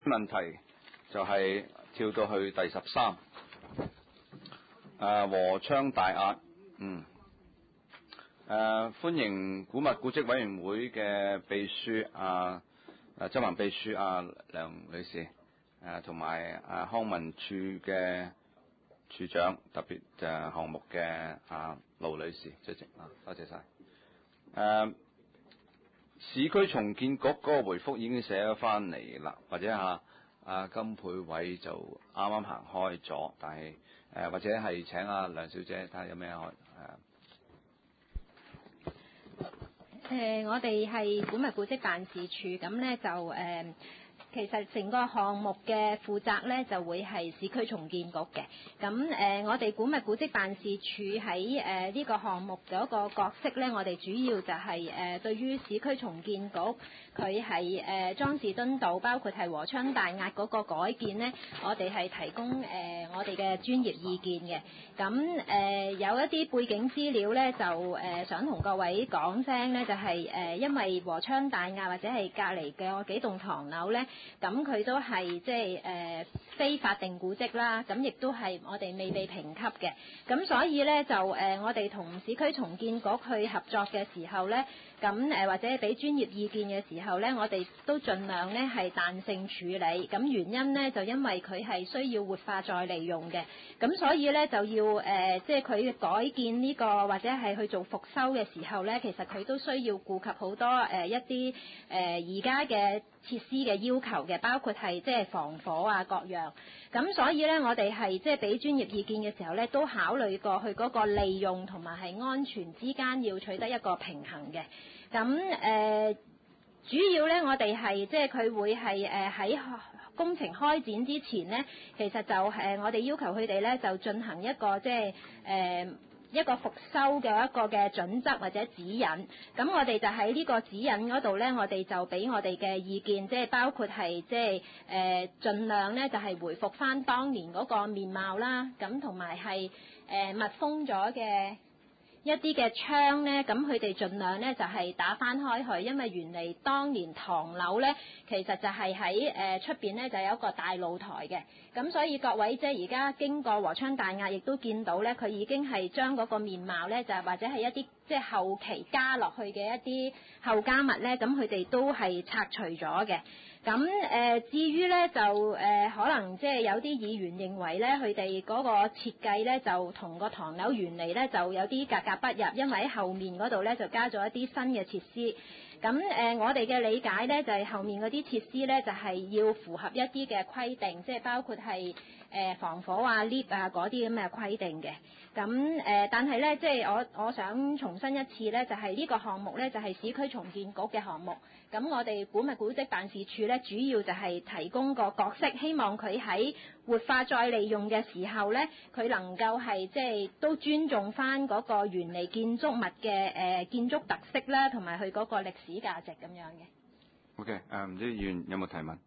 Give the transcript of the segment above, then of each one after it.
問題就係跳到去第13，和昌大押，歡迎古物古蹟委員會嘅秘書執行秘書梁女士，同埋康文署嘅處長，特別項目嘅盧女士出席多謝晒。市區重建局嗰個回覆已經寫咗翻嚟啦，或者金佩偉就啱啱行開咗，但係或者係請梁小姐睇下有咩我哋係古物古蹟辦事處，咁呢就其實成個項目嘅負責呢就會係市區重建局嘅。咁我哋古物古蹟辦事處喺呢個項目嗰個角色呢，我哋主要就係對於市區重建局佢係莊士敦道，包括係和昌大押嗰個改建呢，我哋係提供我哋嘅專業意見嘅。咁有一啲背景資料呢，就想同各位講聲呢，就係因為和昌大押或者係隔離嘅幾棟唐樓呢，咁佢都係即係非法定古蹟啦，咁亦都係我哋未被評級嘅，咁所以呢，就我哋同市區重建局去合作嘅時候呢，咁或者俾專業意見嘅時候呢，我哋都盡量呢係彈性處理，咁原因呢，就因為佢係需要活化再利用嘅，咁所以呢，就要即係佢改建呢個或者係去做復修嘅時候呢，其實佢都需要顧及好多一啲而家嘅設施嘅要求嘅，包括係即係防火各樣。咁所以呢，我哋係即係俾專業意見嘅時候呢，都考慮過佢嗰個利用同埋係安全之間要取得一個平衡嘅。咁主要呢，我哋係即係佢會係喺工程開展之前呢，其實就我哋要求佢哋呢，就進行一個即係一個復修嘅一個嘅準則或者指引，咁我哋就喺呢個指引嗰度呢，我哋就俾我哋嘅意見，即係包括係即係盡量呢，就係回復翻當年嗰個面貌啦，咁同埋係密封咗嘅一啲嘅窗呢，咁佢哋盡量呢就係打翻開去，因為原嚟當年唐樓呢，其實就係喺出邊呢就有一個大露台嘅，咁所以各位即係而家經過和昌大押，亦都見到呢，佢已經係將嗰個面貌呢，就或者係一啲即係後期加落去嘅一啲後加物呢，咁佢哋都係拆除咗嘅。咁至於呢，就可能即係有啲議員認為呢，佢哋嗰個設計呢，就同個唐樓原嚟呢，就有啲格格不入，因為喺後面嗰度呢，就加咗一啲新嘅設施。咁我哋嘅理解呢，就係後面嗰啲設施呢，就係要符合一啲嘅規定，即係包括係防火lift 嗰啲咁嘅規定嘅。咁但係呢，即係我想重申一次呢，就係呢個項目呢，就係市區重建局嘅項目。咁我哋古物古蹟辦事處呢，主要就係提供個角色，希望佢喺活化再利用嘅時候呢，佢能夠係即係都尊重翻嗰個原嚟建築物嘅建築特色啦，同埋佢嗰個歷史價值咁樣嘅。 OK， 唔知議員有冇提問？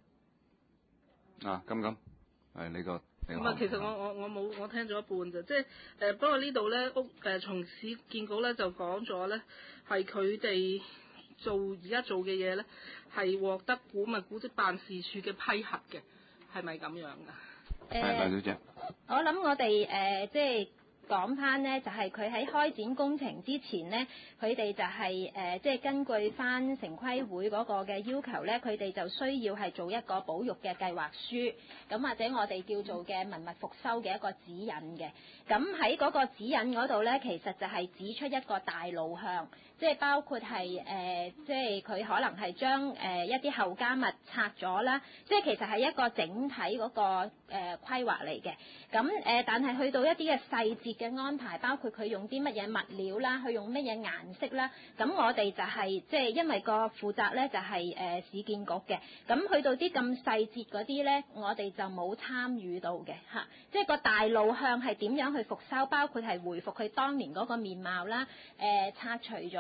你個唔係，其實我冇，我聽咗一半就即係不過呢度咧從市建局咧就講咗咧，係佢哋而家做嘅嘢咧係獲得古物古蹟辦事處嘅批核嘅，係咪咁樣噶？ 梁小姐， 我諗我哋即係講翻呢，就係佢喺開展工程之前呢，佢哋就係即係根據翻城規會嗰個嘅要求呢，佢哋就需要係做一個保育嘅計劃書，咁或者我哋叫做嘅文物復修嘅一個指引嘅。咁喺嗰個指引嗰度呢，其實就係指出一個大路向，即係包括係即係佢可能係將一啲後加物拆咗啦，即係其實係一個整體嗰個規劃嚟嘅。咁但係去到一啲嘅細節嘅安排，包括佢用啲乜嘢物料啦，佢用乜嘢顏色啦，咁我哋就係即係因為個負責呢就係市建局嘅，咁去到啲咁細節嗰啲呢，我哋就冇參與到嘅嚇，即係個大路向係點樣去復修，包括係回復佢當年嗰個面貌啦，拆除咗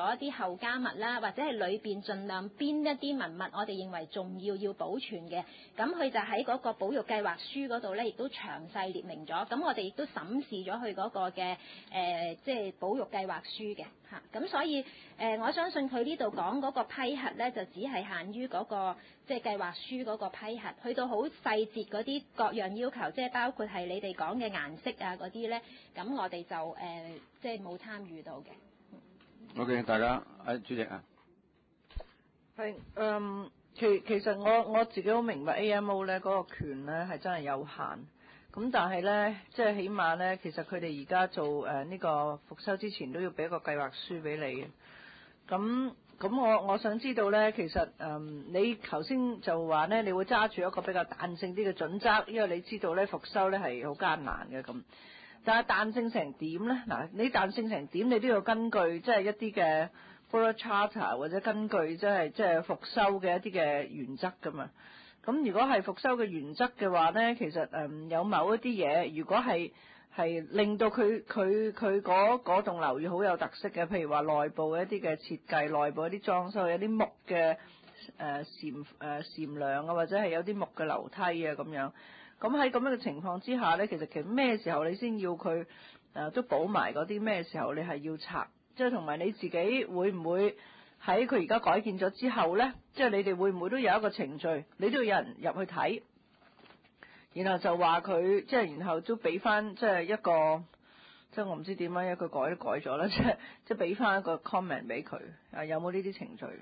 咗一啲後加密啦，或者係裏邊盡量邊一啲文物我哋認為重要保存嘅，咁佢就喺嗰個保育計劃書嗰度咧，亦都詳細列明咗。咁我哋亦都審視咗佢嗰個嘅即係保育計劃書嘅嚇。咁所以我相信佢呢度講嗰個批核咧，就只係限於嗰個即係計劃書嗰個批核，去到好細節嗰啲各樣要求，即係包括係你哋講嘅顏色啊嗰啲咧，咁我哋就即係冇參與到嘅。 OK， 大家主席啊， 係其實我自己好明白 AMO 咧嗰個權咧係真係有限，咁但係咧即係起碼咧，其實佢哋而家做呢個復修之前都要俾一個計劃書俾你嘅。咁我想知道咧，其實你頭先就話咧，你會揸住一個比較彈性啲嘅準則，因為你知道咧復修咧係好艱難嘅咁。但係彈性成點咧？嗱，你彈性成點，你都要根據即係一啲嘅 Borough Charter 或者根據即係復修嘅一啲嘅原則噶嘛。咁如果係復修嘅原則嘅話咧，其實有某一啲嘢，如果係令到佢嗰棟樓宇好有特色嘅，譬如話內部一啲嘅設計，內部一啲裝修，有啲木嘅檐梁啊，或者係有啲木嘅樓梯啊咁樣。咁喺咁樣嘅情況之下咧，其實咩時候你先要佢都補埋嗰啲，咩時候你係要拆？即係同埋你自己會唔會喺佢而家改建咗之後咧，即係你哋會唔會都有一個程序，你都要有人入去睇，然後就話佢即係然後都俾翻即係一個，即係我唔知點樣一句改都改咗啦，即係俾翻一個 comment 俾佢有冇呢啲程序？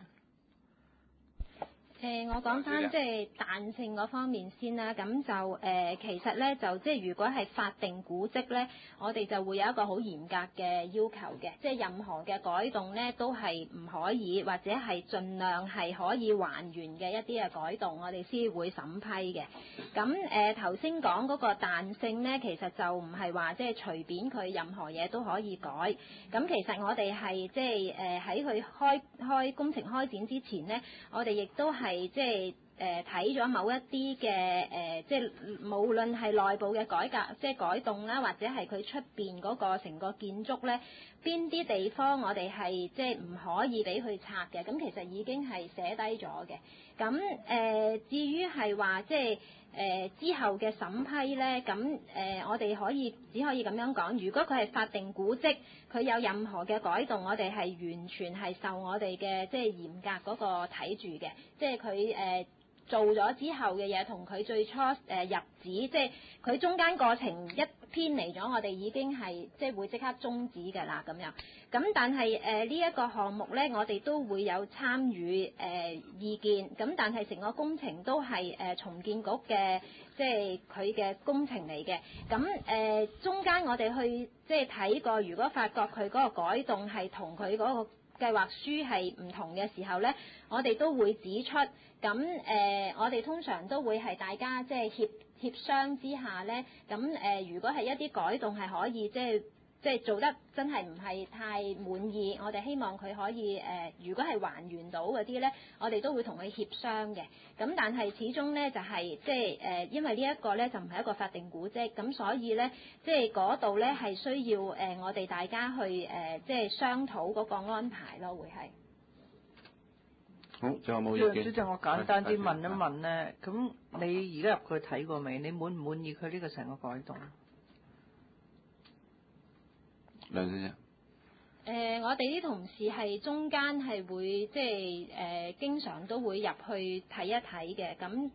我講翻即係彈性嗰方面先啦，咁就其實咧就即係如果係法定古蹟咧，我哋就會有一個好嚴格嘅要求嘅，即係任何嘅改動咧都係唔可以，或者係盡量係可以還原嘅一啲嘅改動，我哋先會審批嘅。咁頭先講嗰個彈性咧，其實就唔係話即係隨便佢任何嘢都可以改。咁其實我哋係即係喺佢開工程開展之前咧，我哋亦都係即係睇咗某一啲嘅即係無論係內部嘅改革，即係改動啦，或者係佢出邊嗰個成個建築咧，邊啲地方我哋係即係唔可以俾佢拆嘅，咁其實已經係寫低咗嘅。咁至於係話即係之後嘅審批咧，咁我哋只可以咁樣講，如果佢係法定古蹟，佢有任何嘅改動，我哋係完全係受我哋嘅即係嚴格嗰個睇住嘅，即係佢做咗之後嘅嘢同佢最初入紙，即係佢中間過程一偏離咗，我哋已經係即係會即刻終止㗎啦咁樣。咁但係呢一個項目咧，我哋都會有參與意見。咁但係成個工程都係重建局嘅，即係佢嘅工程嚟嘅。咁中間我哋去即係睇過，如果發覺佢嗰個改動係同佢嗰個計劃書係唔同嘅時候咧，我哋都會指出。咁我哋通常都會係大家即係協商之下咧，咁如果係一啲改動係可以即係做得真係唔係太滿意，我哋希望佢可以如果係還原到嗰啲咧，我哋都會同佢協商嘅。咁但係始終咧就係即係因為呢一個咧就唔係一個法定古蹟，咁所以咧即係嗰度咧係需要我哋大家去即係商討嗰個安排咯，會係。 好，仲有冇意見？ 主席，我簡單啲問一問咧，咁你而家入去睇過未？你滿唔滿意佢呢個成個改動？ 梁先生。 我哋啲同事係中間係會即係經常都會入去睇一睇嘅，咁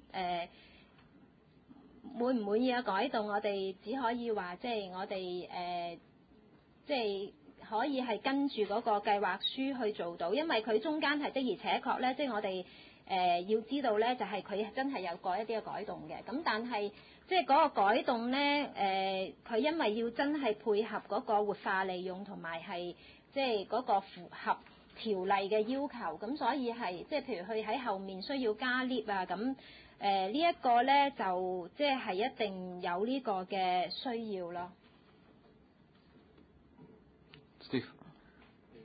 滿唔滿意嘅改動，我哋只可以話即係我哋即係可以係跟住嗰個計劃書去做到，因為佢中間係的而且確咧，即係我哋要知道咧，就係佢真係有過一啲嘅改動嘅，咁但係即係嗰個改動咧，佢因為要真係配合嗰個活化利用同埋係即係嗰個符合條例嘅要求，咁所以係即係譬如佢喺後面需要加 lift 啊，咁呢一個咧就即係一定有呢個嘅需要咯。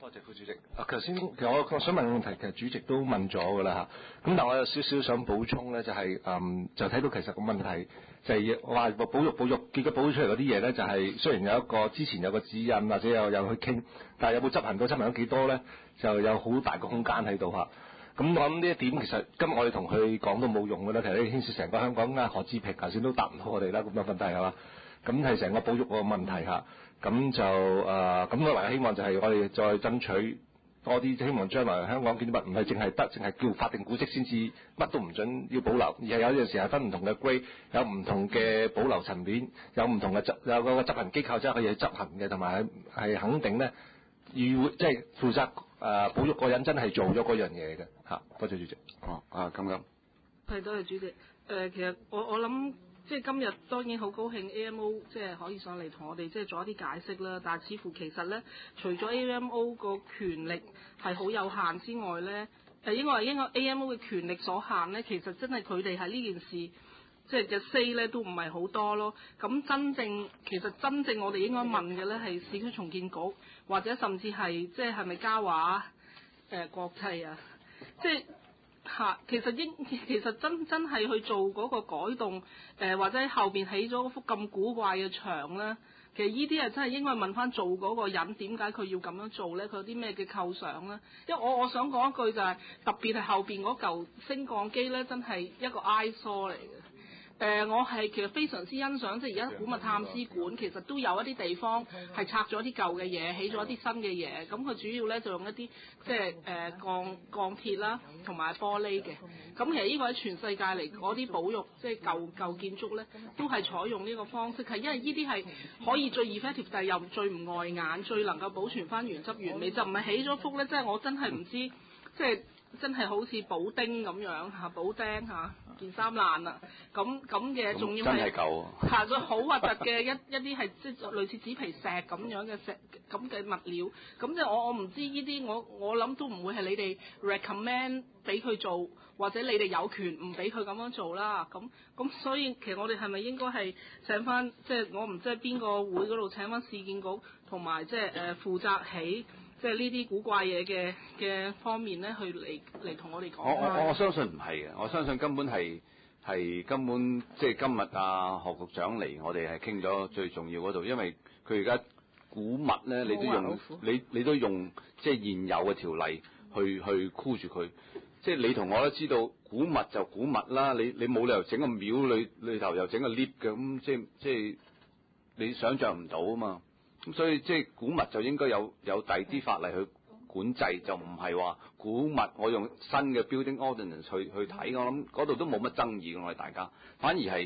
多謝副主席。頭先其實我想問嘅問題，其實主席都問咗㗎啦嚇。咁但我有少少想補充咧，就係、就睇到其實個問題就係話保育，結果保育出嚟嗰啲嘢咧，就係雖然有一個之前有個指引或者有去傾，但係有冇執行咗幾多咧，就有好大個空間喺度嚇。咁我諗呢一點其實今日我哋同佢講都冇用㗎啦，其實呢牽涉成個香港啊。何志平頭先都答唔到我哋啦，咁多問題係嘛？咁係成個保育個問題嚇。咁就咁我唯有希望就係我哋再爭取多啲，希望將來香港建築物唔係淨係叫法定古蹟先至乜都唔準要保留，而係有陣時係分唔同嘅 grade，有唔同嘅保留層面，有唔同嘅有個執行機構即係可以去執行嘅，同埋係肯定咧，議會即係負責保育個人真係做咗嗰樣嘢嘅嚇。多謝主席。 咁。 係，多謝主席。其實我諗。即係今日當然好高興 AMO 即係可以上嚟同我哋即係做一啲解釋啦，但係似乎其實咧，除咗 AMO 個權力係好有限之外咧，應該話 AMO 嘅權力所限咧，其實真係佢哋喺呢件事即係嘅 say 咧都唔係好多咯。咁真正我哋應該問嘅咧係市區重建局，或者甚至係即係咪嘉華國際啊，即係。其實真係去做嗰個改動，或者後邊起咗幅咁古怪嘅牆咧，其實呢啲係真係應該問翻做嗰個人點解佢要咁樣做咧？佢有啲咩嘅構想咧？因為我想講一句就係、特別係後邊嗰嚿升降機咧，真係一個 eyesore 嚟嘅。我係其實非常之欣賞，即係而家古物探師館其實都有一啲地方係拆咗啲舊嘅嘢，起咗一啲新嘅嘢。咁佢主要咧就用一啲即係鋼鐵啦，同埋玻璃嘅。咁其實呢個喺全世界嚟嗰啲保育，即係舊建築咧，都係採用呢個方式，係因為呢啲係可以最 effective，但係又最唔礙眼，最能夠保存翻原汁原味，就唔係起咗幅咧，即係我真係唔知，即係。真係好似補丁咁樣嚇，補釘嚇，件衫爛啦，咁嘅，仲要係行咗好核突嘅一啲係即係類似紙皮石咁樣嘅咁嘅物料，咁即係我唔知呢啲，我諗都唔會係你哋 recommend 俾佢做，或者你哋有權唔俾佢咁樣做啦，咁所以其實我哋係咪應該係請翻即係我唔知係邊個會嗰度請翻市建局同埋即係負責起。即係呢啲古怪嘢嘅方面咧，去嚟同我哋講。 我相信唔係嘅，我相信根本係根本即係今日何局長嚟，我哋係傾咗最重要嗰度，因為佢而家古物咧，你都用即係現有嘅條例去箍住佢，即係你同我都知道古物就古物啦，你冇理由整個廟裏頭又整個 lift 嘅，咁即係你想像唔到啊嘛。咁所以即係古物就應該有第二啲法例去管制，就唔係話古物我用新嘅 building ordinance 去睇，我諗嗰度都冇乜爭議嘅，我哋大家反而係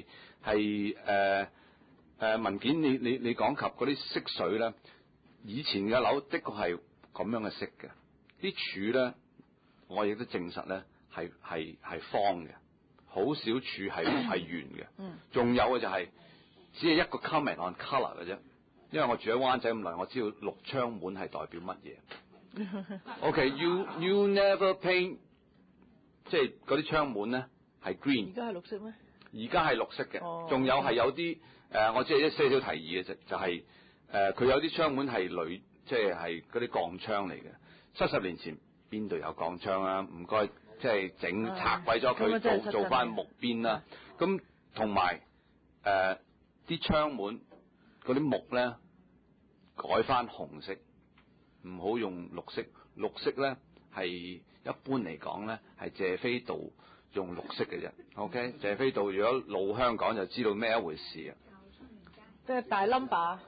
文件你講及嗰啲色水咧，以前嘅樓的確係咁樣嘅色嘅，啲柱咧我亦都證實咧係方嘅，好少柱係圓嘅，仲有嘅就係只係一個 comment on colour 嘅啫。因為我住喺灣仔咁耐，我知道綠窗門係代表乜嘢。OK，you never paint， 即係嗰啲窗門咧係 green。而家係綠色咩？而家係綠色嘅，仲有係有啲我只係一些少提議嘅啫，就係佢有啲窗門係即係嗰啲鋼窗嚟嘅。70年前邊度有鋼窗啊？唔該，即係拆毀咗佢，做翻木邊啦。咁同埋啲窗門。嗰啲木咧改翻紅色，唔好用綠色。綠色咧係一般嚟講咧係謝斐道用綠色嘅啫。OK， 謝斐道如果老香港就知道咩一回事啊。 即係大 number。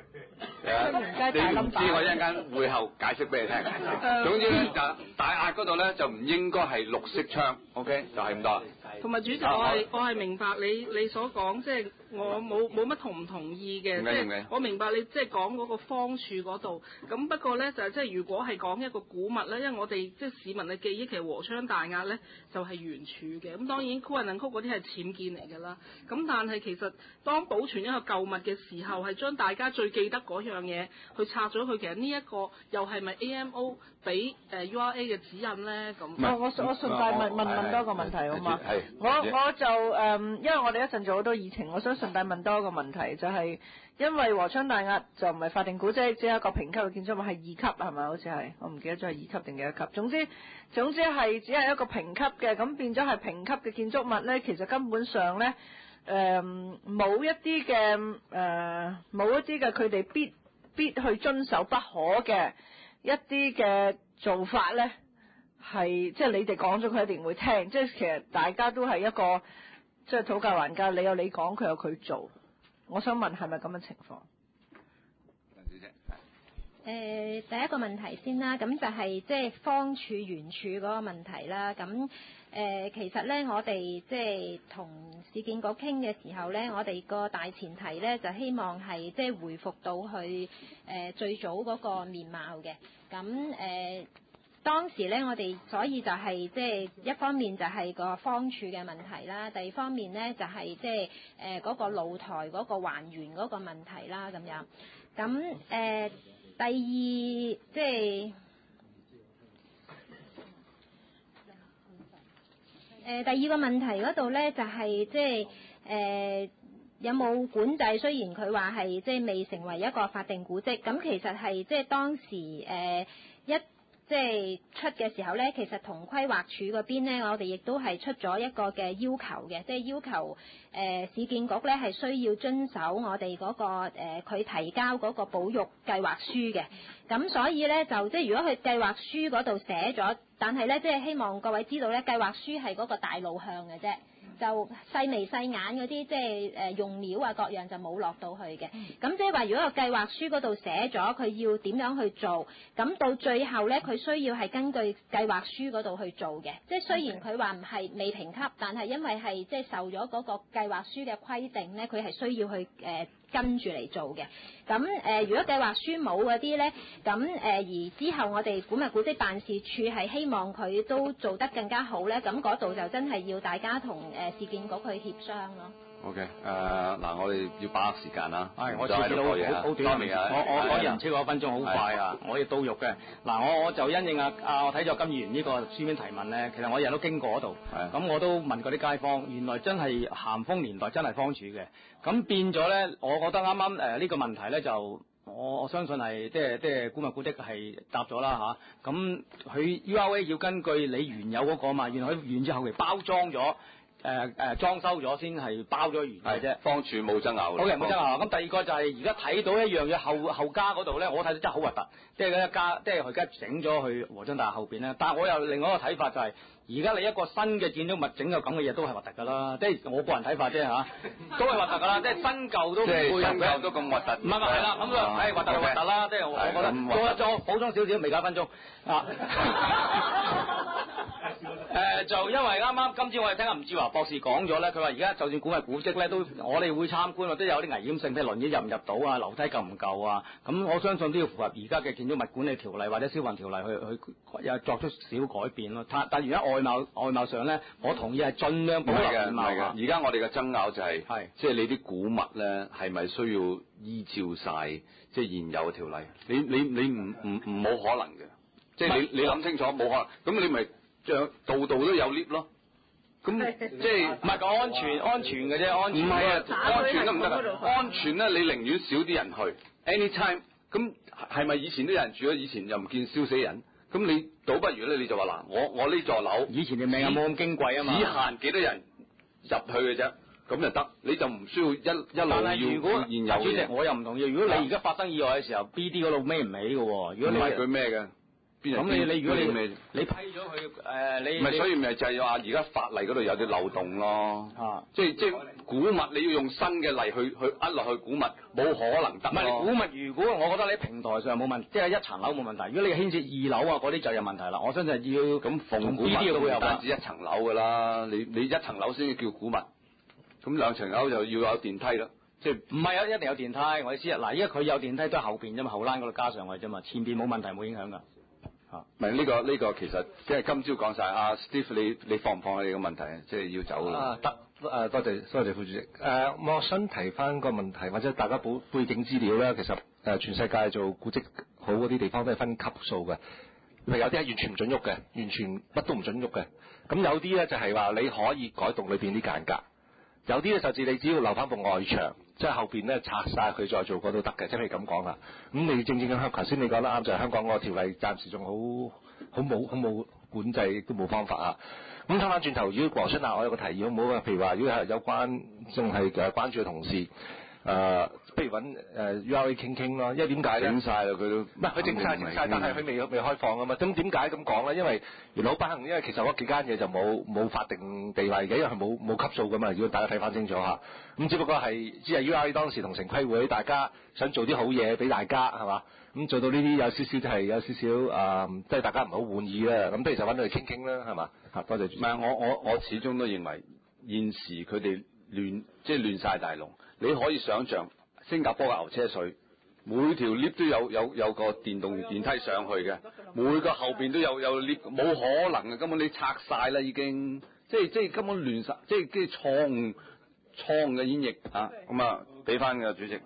你唔知我一陣間會後解釋俾你聽。總之咧就大壓嗰度咧就唔應該係綠色窗。OK， 就係咁多。同埋主席，我係明白你所講，即係我冇乜同唔同意嘅，即係我明白你即係講嗰個方處嗰度。咁不過咧就係即係如果係講一個古物咧，因為我哋即係市民嘅記憶，其實和昌大押咧就係圓柱嘅。咁當然酷人能曲嗰啲係僭建嚟㗎啦。咁但係其實當保存一個舊物嘅時候，係將大家最記得嗰樣嘢去拆咗佢，其實呢一個又係咪 AMO 俾URA 嘅指引咧？咁我順帶問多個問題好嘛？ 我就因為我哋一陣做好多議程，我想順帶問多一個問題，就係、因為和昌大押就唔係法定古蹟，只係一個評級嘅建築物，係2級係咪？好似係，我唔記得咗係2級定幾多級。總之係只係一個評級嘅，咁變咗係評級嘅建築物咧，其實根本上咧冇一啲嘅佢哋必去遵守不可嘅一啲嘅做法咧。係即係你哋講咗，佢一定會聽。即係其實大家都係一個即係討價還價，你有你講，佢有佢做。我想問係咪咁嘅情況？ 第一個問題先啦，咁就係即係方處原處嗰個問題啦。咁其實咧，我哋即係同市建局傾嘅時候咧，我哋個大前提咧就希望係即係回復到去最早嗰個面貌嘅。咁當時咧，我哋所以就係即係一方面就係個方處嘅問題啦，第二方面咧就係即係嗰個露台嗰個還原嗰個問題啦，咁樣。咁第二即係第二個問題嗰度咧，就係即係有冇管制？雖然佢話係即係未成為一個法定古蹟，咁其實係即係當時即係出嘅時候咧，其實同規劃署嗰邊咧，我哋亦都係出咗一個嘅要求嘅，即係要求市建局咧係需要遵守我哋嗰個佢提交嗰個保育計劃書嘅。咁所以咧就即係如果佢計劃書嗰度寫咗，但係咧即係希望各位知道咧，計劃書係嗰個大路向嘅啫。就細眉細眼嗰啲，即係用料啊各樣就冇落到去嘅。咁即係話，如果個計劃書嗰度寫咗佢要點樣去做，咁到最後咧，佢需要係根據計劃書嗰度去做嘅。即係雖然佢話唔係未評級，但係因為係即係受咗嗰個計劃書嘅規定咧，佢係需要去跟住嚟做嘅。咁如果計劃書冇嗰啲咧，咁而之後我哋古物古蹟辦事處係希望佢都做得更加好咧，咁嗰度就真係要大家同市建局去協商咯。 OK，嗱，我哋要把握時間啦。 係，我知道好短我講人超過1分鐘，好快啊！我要到肉嘅。嗱，我就因應我睇咗金議員呢個書面提問咧，其實我日都經過嗰度，咁我都問過啲街坊，原來真係咸豐年代真係方處嘅。咁變咗咧，我覺得啱啱呢個問題咧就。我相信係即係古物古蹟係答咗啦嚇，咁佢 URA 要根據你原有嗰個嘛，原來佢原之後期包裝咗裝修咗先係包咗完嘅啫。 方處冇爭拗。 好嘅，冇爭拗。咁第二個就係而家睇到一樣嘢後加嗰度咧，我睇到真係好核突，即係一加，即係佢而家整咗去和昌大廈後邊咧。但係我又另外一個睇法就係。而家你一個新嘅建築物整個咁嘅嘢都係核突㗎啦，即係我個人睇法啫嚇，都係核突㗎啦，即係新舊都唔配合嘅。新舊都咁核突。唔係係啦，咁係核突就核突啦，即係我覺得。再補充少少，未夠1分鐘啊。就因為啱啱今朝我哋聽阿吳志華博士講咗咧，佢話而家就算古物古蹟咧，都我哋會參觀，都有啲危險性，譬如輪椅入唔入到啊，樓梯夠唔夠啊？咁我相信都要符合而家嘅建築物管理條例或者消防條例去又作出少改變咯。但而家外貌上咧，我同意係盡量保留原貌嘅。 而家我哋嘅爭拗就係，即係你啲古物咧係咪需要依照晒即係現有嘅條例？你唔冇可能嘅，即係你諗清楚冇可能，咁你咪度度都有 lift 咯。咁即係唔係講安全嘅啫，安全唔係啊，安全都唔得啊！安全咧，你寧願少啲人去 anytime。咁係咪以前都有人住咗？以前又唔見燒死人。咁你倒不如咧，你就話嗱，我呢座樓以前條命冇咁矜貴啊嘛， 只限幾多人入去嘅啫，咁就得，你就唔需要一路要現有嘅。 主席，我又唔同意。如果你而家發生意外嘅時候，BD 嗰度孭唔起嘅喎。如果你係佢孭嘅， 咁你如果你批咗佢你咪所以咪就係話而家法例嗰度有啲漏洞咯。即係古物你要用新嘅例去壓落去古物，冇可能得。 唔係古物，如果我覺得你喺平台上冇問題，即係一層樓冇問題。如果你牽涉2樓啊嗰啲就有問題啦。我相信要咁逢古物都唔單止一層樓㗎啦，你一層樓先叫古物，咁2層樓就要有電梯啦。即係唔係一定有電梯？我意思嗱，因為佢有電梯都係後邊啫嘛，後欄嗰度加上去啫嘛，前邊冇問題冇影響㗎。 唔係呢個其實即係今朝講晒。阿 Steve 你放唔放你個問題啊？即係要走啦。 得多謝副主席。我想提翻個問題，或者大家補背景資料咧。其實全世界做古蹟好嗰啲地方都係分級數嘅。 有啲係完全唔準喐嘅，完全乜都唔準喐嘅。咁有啲咧就係話你可以改動裏邊啲間隔，有啲咧就係你只要留翻部外牆，即係後邊咧拆晒佢再做過都得嘅，即係咁講啦。咁你正咁頭先你講得啱，就係香港個條例暫時仲好冇管制，亦都冇方法啊。咁睇翻轉頭，如果黃春我有個提議好唔好啊？譬如話，如果係有關仲係關注嘅同事。不如揾URA 傾咯，因為點解咧？ 整晒啦，佢都唔係佢整晒，但係佢未開放啊嘛。咁點解咁講咧？因為原來好不幸，因為其實嗰幾間嘢就冇法定地位嘅，因為佢冇級數噶嘛。如果大家睇翻清楚下，咁只不過係只係 URA 當時同城規會，大家想做啲好嘢俾大家係嘛？咁做到呢啲有少少就係有少少即係大家唔好滿意啦。咁不如就揾佢哋傾傾啦，係嘛？嚇，多謝。 唔係我始終都認為現時佢哋亂晒大龍。你可以想像新加坡嘅牛車水，每條 lift 都有個電動電梯上去嘅，每個後邊都有 lift， 冇可能嘅，根本你拆晒啦已經，即係根本亂晒，即係錯誤嘅演繹啊！咁啊，俾翻個主席。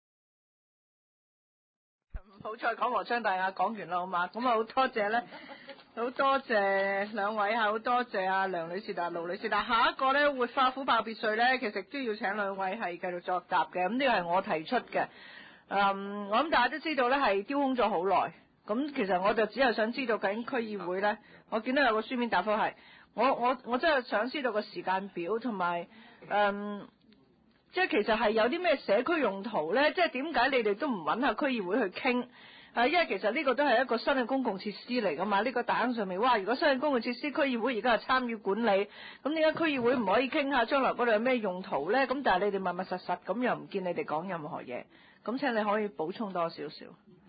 唔好再講和昌大雅，講完啦好嘛？咁啊好多謝咧。好多謝兩位好多謝阿梁女士同盧女士。但下一個咧活化虎豹別墅咧，其實都要請兩位係繼續作答嘅。咁呢個係我提出嘅。我諗大家都知道咧係丟空咗好耐。咁其實我就只係想知道究竟區議會咧，我見到有個書面答覆係，我真係想知道個時間表同埋即係其實係有啲咩社區用途咧？即係點解你哋都唔揾下區議會去傾？因為其實呢個都係一個新嘅公共設施嚟㗎嘛，呢個大坑上面，哇！如果新嘅公共設施區議會而家係參與管理，咁點解區議會唔可以傾下將來嗰度有咩用途咧？咁但係你哋密密實實咁又唔見你哋講任何嘢，咁請你可以補充多少少。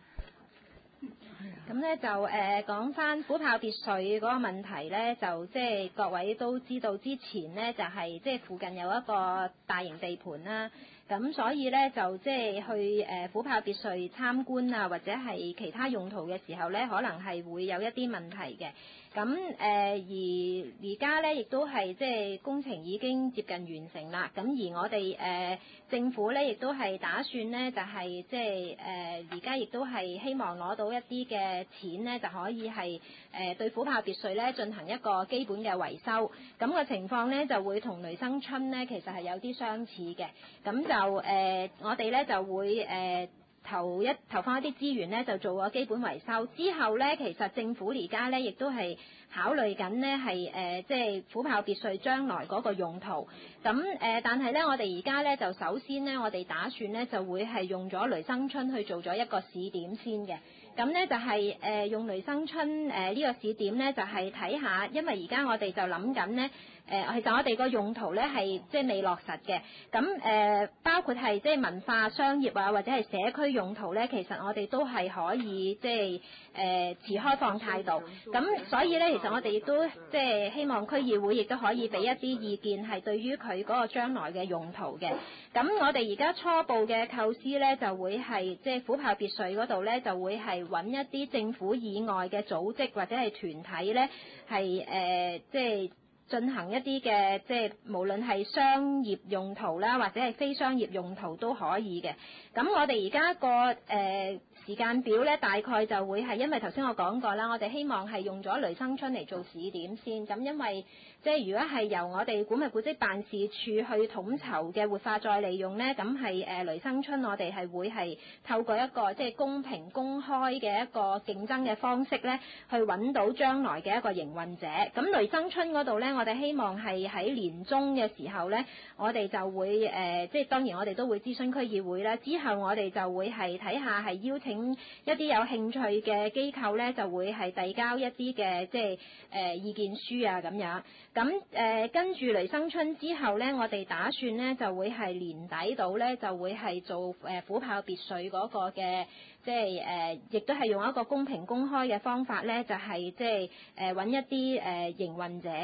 咁咧就講翻虎豹別墅嗰個問題咧，就即係各位都知道之前咧就係即係附近有一個大型地盤啦。咁所以咧就即係去虎豹別墅參觀啊，或者係其他用途嘅時候咧，可能係會有一啲問題嘅。咁而家咧亦都係即係工程已經接近完成啦。咁而我哋政府咧亦都係打算咧就係即係而家亦都係希望攞到一啲嘅錢咧，就可以係對虎豹別墅咧進行一個基本嘅維修。咁個情況咧就會同雷生春咧其實係有啲相似嘅。咁就我哋咧就會投放一啲資源咧，就做個基本維修。之後咧，其實政府而家咧亦都係考慮緊咧係即係虎豹別墅將來嗰個用途。咁但係咧，我哋而家咧就首先咧，我哋打算咧就會係用咗雷生春去做咗一個試點先嘅。咁咧就係用雷生春呢個試點咧，就係睇下，因為而家我哋就諗緊咧。其實我哋個用途咧係即係未落實嘅，咁包括係即係文化、商業啊，或者係社區用途咧，其實我哋都係可以即係持開放態度。咁所以咧，其實我哋亦都即係希望區議會亦都可以俾一啲意見，係對於佢嗰個將來嘅用途嘅。咁我哋而家初步嘅構思咧，就會係即係虎豹別墅嗰度咧，就會係揾一啲政府以外嘅組織或者係團體咧，係即係進行一啲嘅即係無論係商業用途啦，或者係非商業用途都可以嘅。咁我哋而家個時間表咧，大概就會係因為頭先我講過啦，我哋希望係用咗雷生春嚟做試點先。咁因為即係如果係由我哋古物古蹟辦事處去統籌嘅活化再利用咧，咁係雷生春我哋係會係透過一個即係公平公開嘅一個競爭嘅方式咧，去揾到將來嘅一個營運者。咁雷生春嗰度咧，我哋希望係喺年中嘅時候咧，我哋就會即係當然我哋都會諮詢區議會啦。之後我哋就會係睇下係邀請一啲有興趣嘅機構咧，就會係遞交一啲嘅即係意見書啊咁樣。咁跟住雷生春之後咧，我哋打算咧就會係年底到咧就會係做虎豹別墅嗰個嘅。即係亦都係用一個公平公開嘅方法咧，就係即係揾一啲營運者嘅。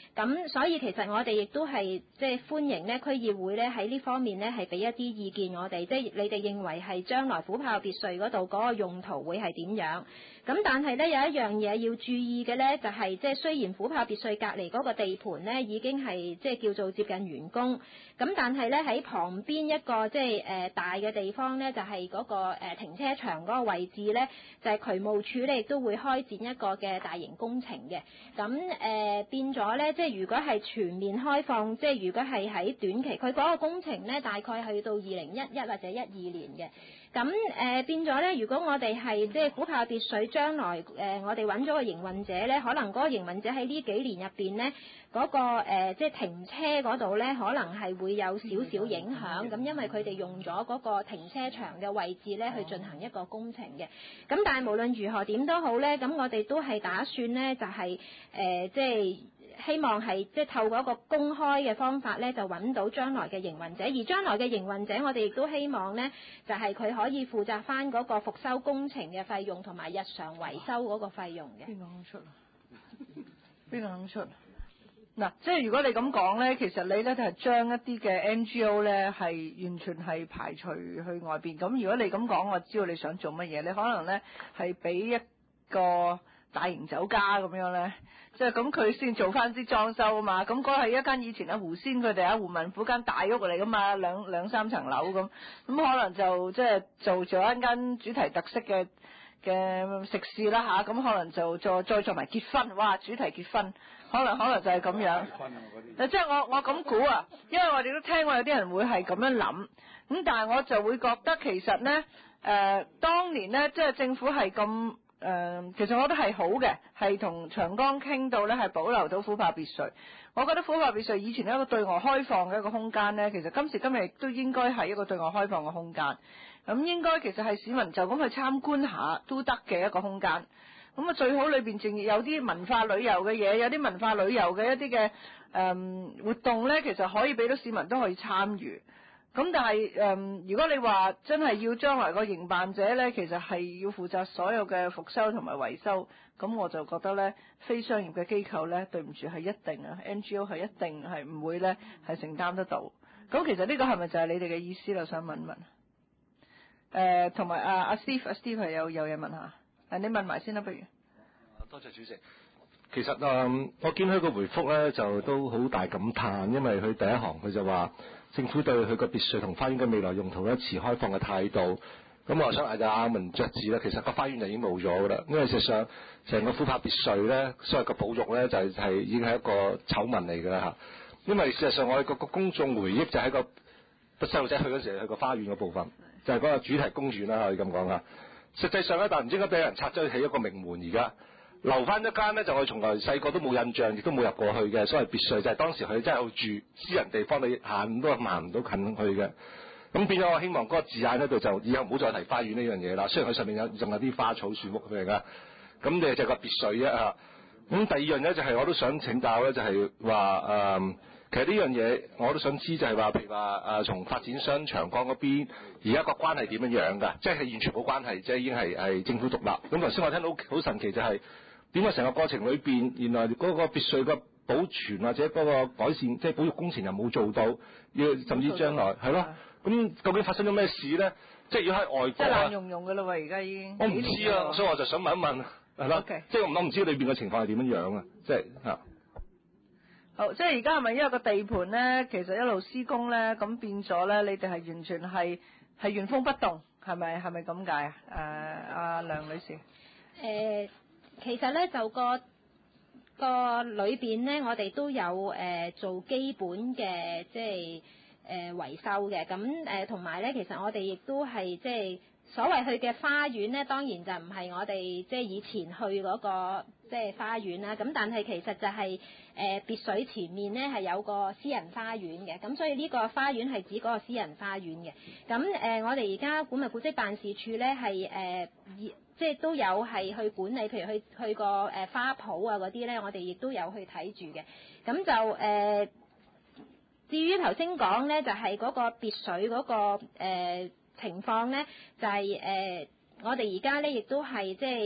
咁所以其實我哋亦都係即係歡迎咧區議會咧喺呢方面咧係俾一啲意見我哋，即係你哋認為係將來虎豹別墅嗰度嗰個用途會係點樣？咁但係咧有一樣嘢要注意嘅咧，就係即係雖然虎豹別墅隔離嗰個地盤咧已經係即係叫做接近完工，咁但係咧喺旁邊一個即係大嘅地方咧，就係嗰個停車場嗰個位置咧，就係渠務署咧亦都會開展一個嘅大型工程嘅。咁變咗咧，即係如果係全面開放，即係如果係喺短期，佢嗰個工程咧大概去到2011或者12年嘅。咁變咗咧，如果我哋係即係虎豹別墅將來我哋揾咗個營運者咧，可能嗰個營運者喺呢幾年入邊咧，嗰個即係停車嗰度咧，可能係會有少少影響。咁因為佢哋用咗嗰個停車場嘅位置咧去進行一個工程嘅。咁但係無論如何點都好咧，咁我哋都係打算咧就係即係希望係即係透過一個公開嘅方法咧，就揾到將來嘅營運者。而將來嘅營運者，我哋亦都希望咧，就係佢可以負責翻嗰個復修工程嘅費用同埋日常維修嗰個費用嘅。 邊個肯出啊？邊個肯出？嗱，即係如果你咁講咧，其實你咧就係將一啲嘅 NGO 咧係完全係排除去外邊。咁如果你咁講，我知道你想做乜嘢。你可能咧係俾一個大型酒家咁樣咧，即係咁佢先做翻啲裝修啊嘛。咁嗰係一間以前胡仙佢哋胡文虎間大屋嚟噶嘛，兩三層樓咁。咁可能就即係做咗一間主題特色嘅食肆啦嚇。咁可能就再做埋結婚，哇！主題結婚。可能就係咁樣，即係我咁估啊，因為我哋都聽過有啲人會係咁樣諗，咁但係我就會覺得其實咧，當年咧即係政府係咁其實我覺得係好嘅，係同長江傾到咧係保留到虎豹別墅。我覺得虎豹別墅以前係一個對外開放嘅一個空間咧，其實今時今日亦都應該係一個對外開放嘅空間。咁應該其實係市民就咁去參觀下都得嘅一個空間。咁啊，最好裏邊仲有啲文化旅遊嘅嘢，有啲文化旅遊嘅一啲嘅活動咧，其實可以俾到市民都可以參與。咁但係如果你話真係要將來個營辦者咧，其實係要負責所有嘅復修同埋維修，咁我就覺得咧，非商業嘅機構咧，對唔住係一定啊 ，NGO 係一定係唔會咧係承擔得到。咁其實呢個係咪就係你哋嘅意思咧？我想問問。同埋阿 Steve 係有嘢問下。你問埋先啦，不如。 多謝主席。其實我見佢個回覆咧，就都好大感嘆，因為佢第一行佢就話政府對佢個別墅同花園嘅未來用途咧持開放嘅態度。咁我想嗌阿文爵士咧，其實個花園就已經冇咗噶啦，因為事實上成個虎豹別墅咧，所謂嘅保育咧就係已經係一個醜聞嚟㗎啦嚇。因為事實上我哋個公眾回憶就喺個細路仔去嗰時去個花園嗰部分，就係嗰個主題公園啦，可以咁講啊。實際上咧，但唔知點解俾人拆咗起一個名門，而家留翻一間咧，就我從來細個都冇印象，亦都冇入過去嘅所謂別墅，就係當時佢真係好住私人地方，你行都行唔到近去嘅。咁變咗，我希望嗰個字眼喺度就以後唔好再提花園呢樣嘢啦。雖然佢上面仲有啲花草樹木嚟㗎，咁你就個別墅啫嚇。咁第二樣咧就係我都想請教咧，就係話其實呢樣嘢我都想知，就係話譬如話從發展商長江嗰邊而家個關係點樣樣㗎？即係完全冇關係，即係已經係政府獨立。咁頭先我聽到好神奇就係點解成個過程裏邊原來嗰個別墅個保存或者嗰個改善即係保育工程又冇做到，要甚至將來係咯。咁究竟發生咗咩事咧？即係要喺外國即係爛溶溶㗎啦喎，而家已經。 我唔知啊，所以我就想問一問係咯。 Okay. 即係我唔知裏邊嘅情況係點樣樣啊？即係嚇。 好，即係而家係咪因為個地盤咧，其實一路施工咧，咁變咗咧，你哋係完全係原封不動，係咪咁解啊？阿梁女士。 其實咧就個裏邊咧，我哋都有做基本嘅即係維修嘅，咁同埋咧，其實我哋亦都係即係所謂去嘅花園咧，當然就唔係我哋即係以前去嗰個即係花園啦。咁但係其實就係別墅前面咧係有個私人花園嘅，咁所以呢個花園係指嗰個私人花園嘅。咁我哋而家古物古蹟辦事處咧係即係都有係去管理，譬如去個花圃啊嗰啲咧，我哋亦都有去睇住嘅。咁就至於頭先講咧，就係嗰個別墅嗰個情況咧，就係我哋而家咧亦都係即係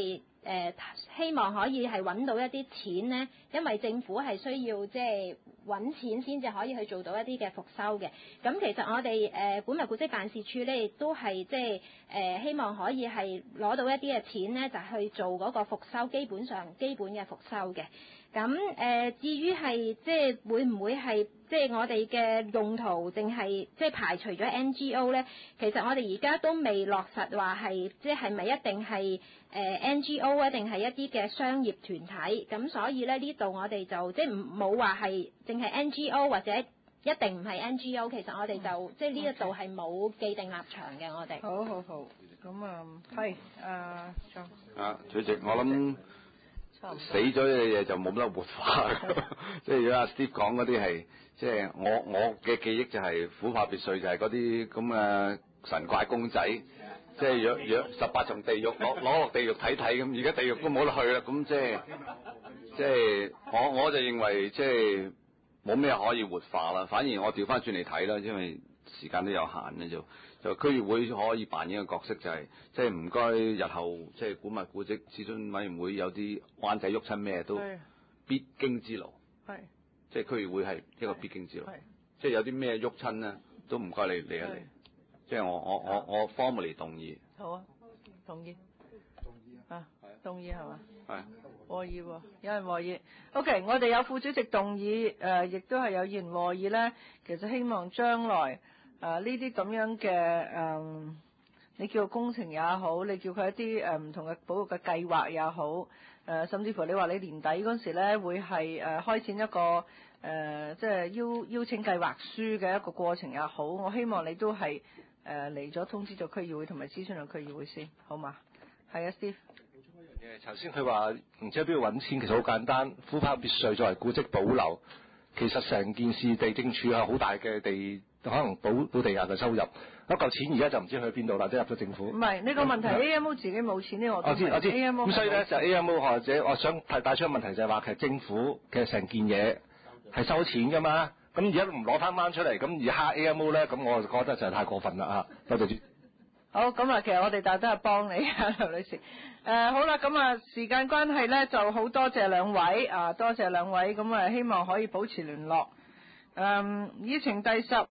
希望可以係揾到一啲錢咧，因為政府係需要即係揾錢先至可以去做到一啲嘅復修嘅。咁其實我哋古物古蹟辦事處咧，亦都係即係希望可以係攞到一啲嘅錢咧，就去做嗰個復修，基本嘅復修嘅。咁至於係即係會唔會係即係我哋嘅用途，定係即係排除咗 NGO 咧？其實我哋而家都未落實話係即係咪一定係NGO 啊，定係一啲嘅商業團體？咁所以咧呢度我哋就即係冇話係淨係 NGO 或者一定唔係 NGO。其實我哋就即係呢一度係冇既定立場嘅，我哋。 好，咁係主席，我諗。死咗嘅嘢就冇得活化，即係如果阿 Steve 講嗰啲係，即係我嘅記憶就係虎豹別墅就係嗰啲咁嘅神怪公仔，即係若18重地獄攞落地獄睇睇咁，而家地獄都冇得去啦，咁即係我就認為即係冇咩可以活化啦，反而我調翻轉嚟睇啦，因為時間都有限咧就區議會可以扮演嘅角色就係，即係唔該日後即係古物古蹟諮詢委員會有啲灣仔喐親咩都必經之路，即係區議會係一個必經之路，即係有啲咩喐親咧都唔該你嚟一嚟，即係我 formally 同意。 好啊，同意同意係嘛？係和議喎，有人和議。OK， 我哋有副主席動議，亦都係有議員和議咧。其實希望將來呢啲咁樣嘅你叫工程也好，你叫佢一啲唔同嘅保育嘅計劃也好，甚至乎你話你年底嗰時咧會係開展一個即係邀請計劃書嘅一個過程也好，我希望你都係嚟咗通知咗區議會同埋諮詢咗區議會先，好嘛？係啊 ，Steve。 頭先佢話唔知喺邊度揾錢，其實好簡單。虎豹別墅作為古蹟保留，其實成件事地政處有好大嘅地，可能補地價嘅收入。一嚿錢而家就唔知去邊度啦，即係入咗政府。 唔係呢個問題 ，AMO 自己冇錢呢，我知。 咁所以咧就 AMO 或者我想帶出個問題就係話，其實政府嘅成件嘢係收錢㗎嘛。咁而家唔攞翻出嚟，咁而蝦 AMO 咧，咁我就覺得就係太過分啦嚇。多謝主。 好，咁啊，其實我哋大家都係幫你啊，劉女士。好啦，咁啊，時間關係咧，就好多謝兩位啊，多謝兩位，咁啊，希望可以保持聯絡。議程第10。